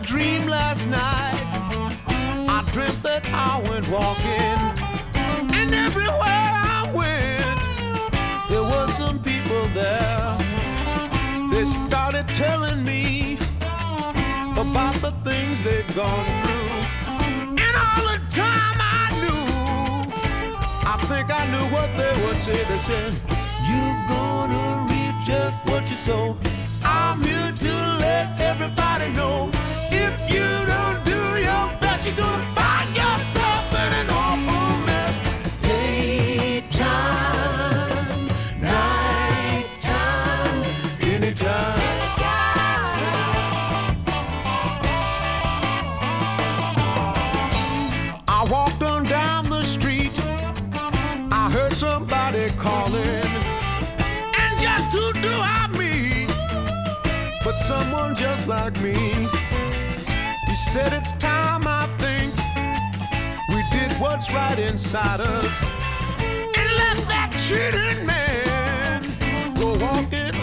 dream last night. I dreamt that I went walking, and everywhere I went, there were some people there. They started telling me about the things they'd gone through. And all the time I think I knew what they would say. They said, you're gonna reap just what you sow. I'm here to let everybody know, if you don't do your best, you're gonna find yourself in an awful mess. Daytime, nighttime, anytime. I walked on down the street, I heard somebody calling, and just who do I meet but someone just like me? He said, it's time, I think, we did what's right inside us and let that cheating man go walking